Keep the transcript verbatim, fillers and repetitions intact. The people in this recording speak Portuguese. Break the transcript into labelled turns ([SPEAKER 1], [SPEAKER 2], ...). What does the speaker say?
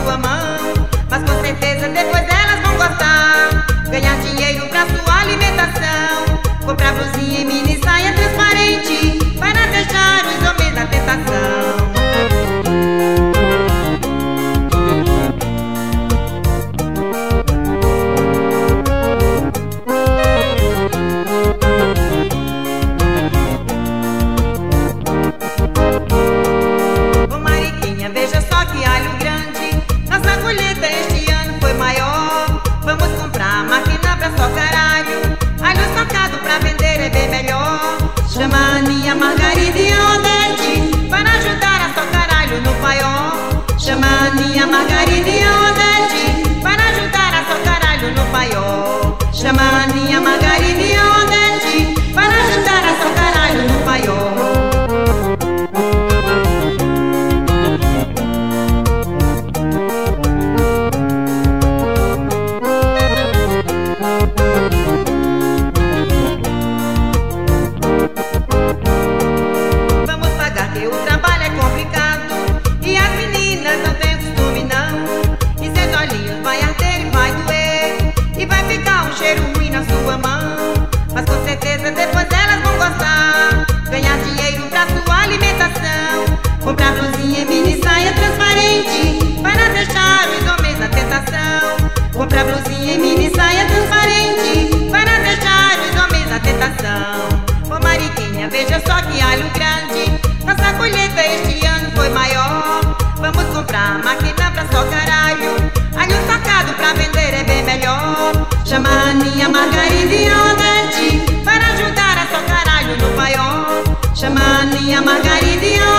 [SPEAKER 1] sua mão, mas com certeza depois elas vão gostar. Ganhar dinheiro pra sua alimentação, comprar blusinha e mini saia transparente, para deixar os homens na tentação. Veja só que alho grande, nossa colheita este ano foi maior. Vamos comprar máquina pra socar alho, alho socado pra vender é bem melhor. Chama a Aninha, Margarida e a Odete, para ajudar a socar alho no paiol. Chama a Aninha, Margarida e a Odete, para ajudar a socar alho no paiol. Chama a Aninha, Margarida e a Odete, para ajudar a socar alho no paiol. O trabalho é complicado e as meninas não têm costume não. E seus olhinhos vai arder e vai doer, e vai ficar um cheiro ruim na sua mão. Mas com certeza depois elas vão gostar. Ganhar dinheiro pra sua alimentação, comprar blusinha e mini saia transparente, para deixar os homens na tentação. Comprar blusinha e mini saia transparente, para deixar os homens na tentação. Ô Mariquinha, veja só que alho grande, nossa colheita este ano foi maior. Vamos comprar máquina pra socar alho, alho socado pra vender é bem melhor. Chama a Aninha, Margarida e a Odete, para ajudar a socar alho no paiol. Chama a Aninha, Margarida e a